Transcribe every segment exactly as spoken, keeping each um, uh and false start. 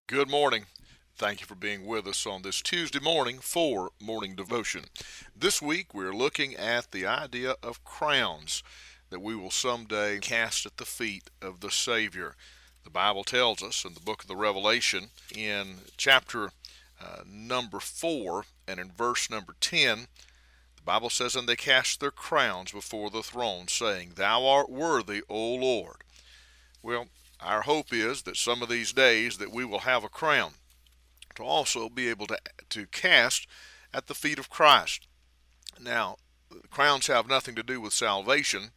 Good morning. Thank you for being with us on this Tuesday morning for Morning Devotion. This week we're looking at the idea of crowns that we will someday cast at the feet of the Savior. The Bible tells us in the book of the Revelation in chapter uh, number four and in verse number ten, the Bible says, "And they cast their crowns before the throne, saying, Thou art worthy, O Lord." Well, our hope is that some of these days that we will have a crown to also be able to, to cast at the feet of Christ. Now, crowns have nothing to do with salvation.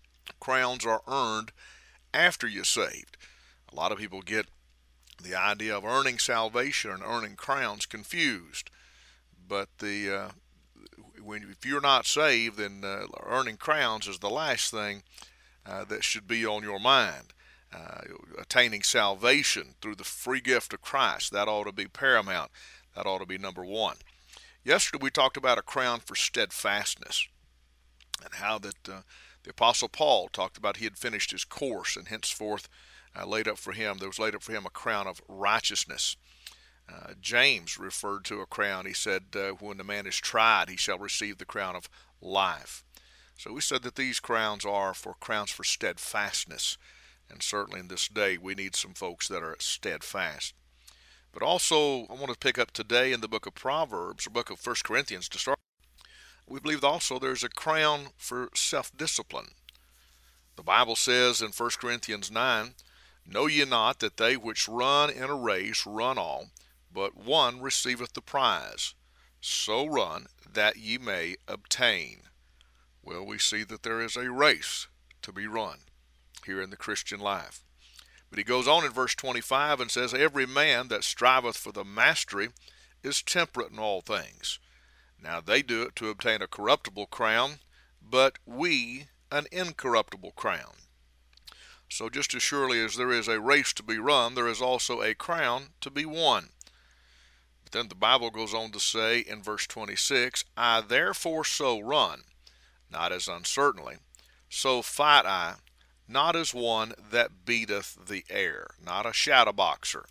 Crowns are earned after you're saved. A lot of people get the idea of earning salvation and earning crowns confused. But the uh, when if you're not saved, then uh, earning crowns is the last thing uh, that should be on your mind. Uh, attaining salvation through the free gift of Christ, that ought to be paramount. That ought to be number one. Yesterday we talked about a crown for steadfastness and how that uh, the Apostle Paul talked about he had finished his course and henceforth uh, laid up for him, there was laid up for him a crown of righteousness. Uh, James referred to a crown. He said, uh, when the man is tried, he shall receive the crown of life. So we said that these crowns are for crowns for steadfastness. And certainly in this day, we need some folks that are steadfast. But also, I want to pick up today in the book of Proverbs, or book of First Corinthians to start. We believe also there's a crown for self-discipline. The Bible says in First Corinthians nine, "Know ye not that they which run in a race run all, but one receiveth the prize? So run that ye may obtain." Well, we see that there is a race to be run here in the Christian life. But he goes on in verse twenty-five and says, "Every man that striveth for the mastery is temperate in all things. Now they do it to obtain a corruptible crown, but we an incorruptible crown." So just as surely as there is a race to be run, there is also a crown to be won. But then the Bible goes on to say in verse twenty-six, "I therefore so run, not as uncertainly, so fight I, not as one that beateth the air," not a shadow boxer.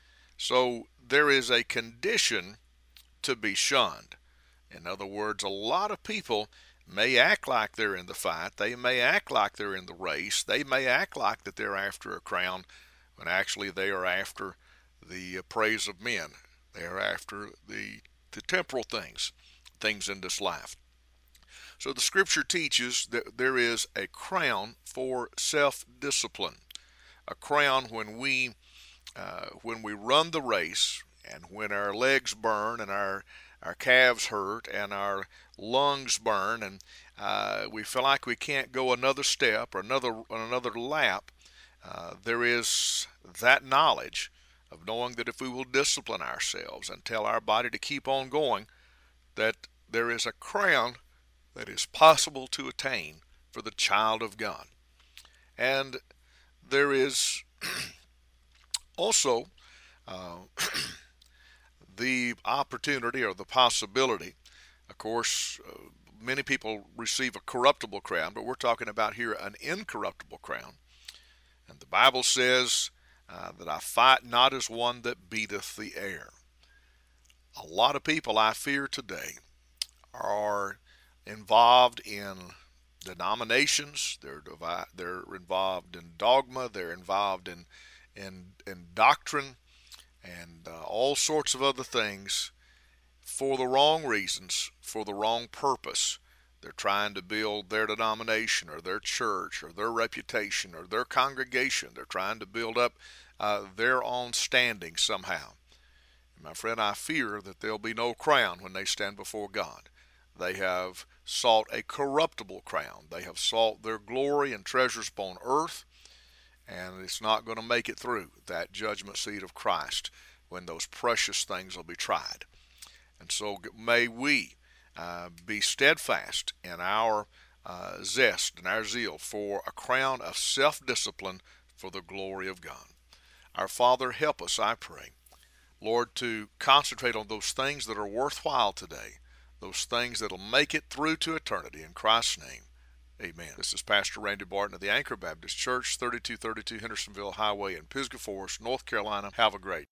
So there is a condition to be shunned. In other words, a lot of people may act like they're in the fight. They may act like they're in the race. They may act like that they're after a crown, when actually they are after the praise of men. They are after the, the temporal things, things in this life. So the scripture teaches that there is a crown for self-discipline, a crown when we uh, when we run the race and when our legs burn and our our calves hurt and our lungs burn and uh, we feel like we can't go another step or another another lap. Uh, there is that knowledge of knowing that if we will discipline ourselves and tell our body to keep on going, that there is a crown that is possible to attain for the child of God. And there is also uh, the opportunity or the possibility, of course, uh, many people receive a corruptible crown, but we're talking about here an incorruptible crown. And the Bible says uh, that I fight not as one that beateth the air. A lot of people, I fear today, are involved in denominations. They're they're involved in dogma. They're involved in in in doctrine and uh, all sorts of other things for the wrong reasons, for the wrong purpose. They're trying to build their denomination or their church or their reputation or their congregation. They're trying to build up uh, their own standing somehow. And my friend, I fear that there'll be no crown when they stand before God. They have sought a corruptible crown. They have sought their glory and treasures upon earth, and it's not going to make it through that judgment seat of Christ when those precious things will be tried. And so may we uh, be steadfast in our uh, zest and our zeal for a crown of self-discipline for the glory of God. Our Father, help us, I pray, Lord, to concentrate on those things that are worthwhile today, those things that'll make it through to eternity. In Christ's name, amen. This is Pastor Randy Barton of the Anchor Baptist Church, thirty-two thirty-two Hendersonville Highway in Pisgah Forest, North Carolina. Have a great